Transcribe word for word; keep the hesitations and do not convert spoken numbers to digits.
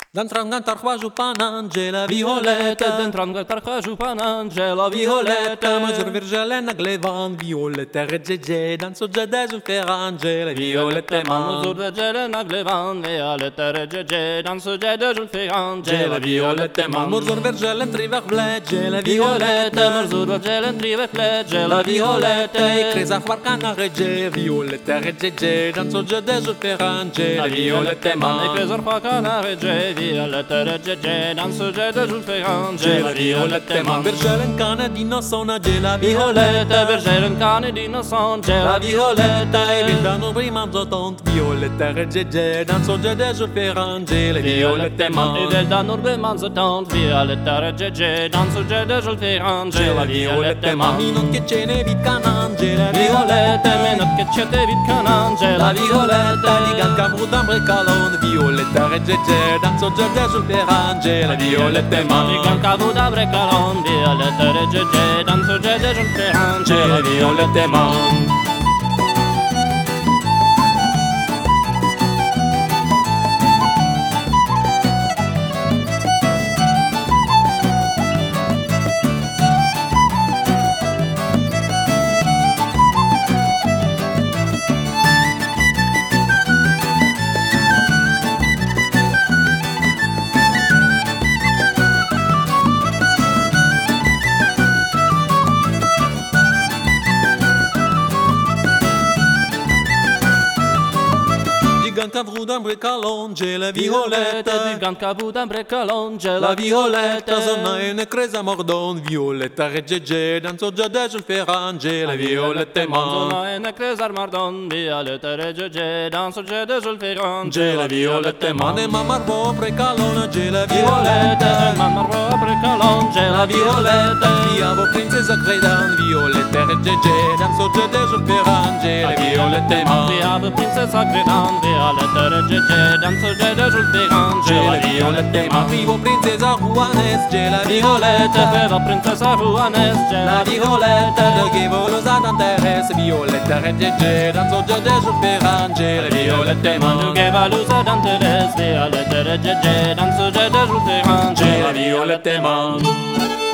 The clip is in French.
D'entram cantar quasi panangela violeta, D'entram cantar quasi panangela violeta, Mazur virgelena glevan violeta regege, danzo gede sul ferangela violeta Mazur virgelena glevan violeta regege, danzo gede sul ferangela violeta Mazur virgelen triver vlegela violeta, Mazur virgelen triver vlegela violeta, E creza varcana rege violeta regege, danzo gede sul ferangela violeta E creza varcana rege violeta regege, danzo gede sul ferangela violeta Virgelen cane di nossona gela violeta, virgelen cane di nossona violeta, E vindano prima zotont violeta regege, danzo gede sul ferangela violeta E del danno prima zotont violeta regege, danzo gede sul ferangela violeta Mami non che ce ne vit canangela violeta, menot che c'è te vit canangela violeta, Ligan camudan brecalon violeta regege, danzo gede sul ferangela violeta Mami can cavu da brecalon violeta regege, danzo gede sul ferangela violeta man. Gigant cavrudan brecalonge la Violeta, violeta gigant cavudan brecalonge La la violeta violeta, zona e ne creza mordon violeta regege, danzo gede sul ferangela la violeta man Zona e ne cresar mardon violeta regege, danzo gede sul ferangela violeta man. Mane mamarbo brecalonge la Violeta, violeta mamma brecalonge la violeta, Diavo princesa credan violeta regege, danzo gede sul ferangela la violeta man Diavo princesa credan violeta regege, danzo gede sul ferangela la violeta man. Vivo princesa Juanes gela Violeta, viva princesa Juanes La gela violeta violeta, de che volosa d'interesse violeta regege, danzo gede sul ferangela la violeta man che valusa d'interesse violeta regege, danzo gede sul ferangela la violeta man